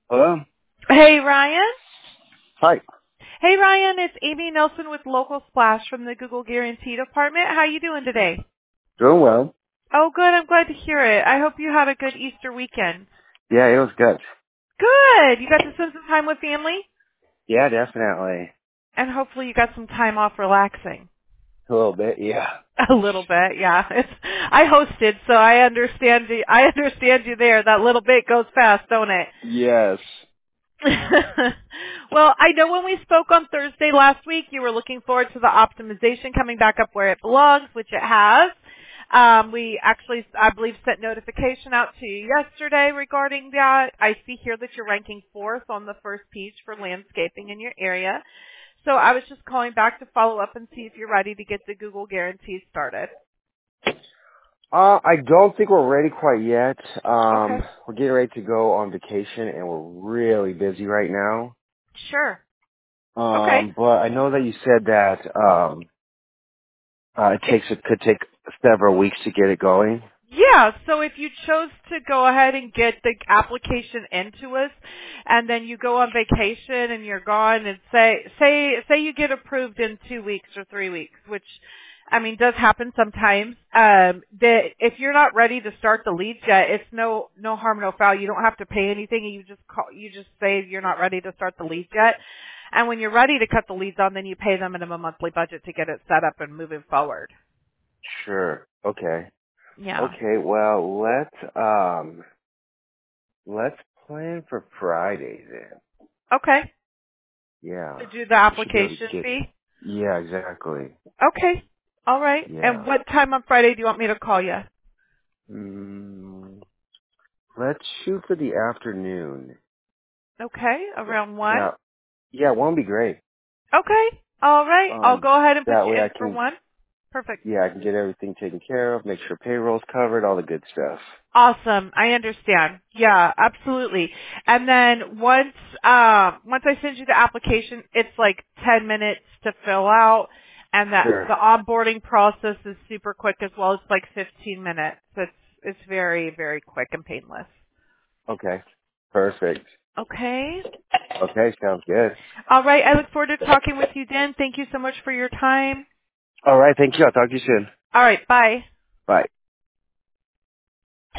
Hello? Hey, Ryan. Hi. Hey, Ryan. It's Amy Nelson with Local Splash from the Google Guarantee Department. How you doing today? Doing well. Oh, good. I'm glad to hear it. I hope you had a good Easter weekend. Yeah, it was good. Good. You got to spend some time with family? Yeah, definitely. And hopefully you got some time off relaxing. A little bit, yeah. A little bit, yeah. I hosted, so I understand you there. That little bit goes fast, don't it? Yes. Well, I know when we spoke on Thursday last week, you were looking forward to the optimization coming back up where it belongs, which it has. We actually, I believe, sent notification out to you yesterday regarding that. I see here that you're ranking 4th on the first page for landscaping in your area. So I was just calling back to follow up and see if you're ready to get the Google guarantee started. I don't think we're ready quite yet. Okay. We're getting ready to go on vacation and we're really busy right now. Sure. Okay. But I know that you said that, it could take several weeks to get it going. Yeah, so if you chose to go ahead and get the application into us and then you go on vacation and you're gone and say you get approved in 2 weeks or 3 weeks, which I mean does happen sometimes. That if you're not ready to start the leads yet, it's no harm no foul. You don't have to pay anything. You just say you're not ready to start the leads yet. And when you're ready to cut the leads on, then you pay them minimum monthly budget to get it set up and moving forward. Sure. Okay. Yeah. Okay, well, let's plan for Friday then. Okay. Yeah. To do the We should be able to application get, fee? yeah, exactly. Okay. All right. Yeah. And what time on Friday do you want me to call you? Mm, let's shoot for the afternoon. Okay. Around 1? Yeah. Yeah, one would be great. Okay. All right. I'll go ahead and put That you way in for 1. Perfect. I can get everything taken care of, make sure payroll's covered, all the good stuff. Awesome. I understand. Yeah, absolutely. And then once I send you the application, it's like 10 minutes to fill out and that Sure. the onboarding process is super quick as well. It's like 15 minutes. It's very, very quick and painless. Okay. Perfect. Okay. Okay, sounds good. All right. I look forward to talking with you then. Thank you so much for your time. All right, thank you. I'll talk to you soon. All right. Bye. Bye.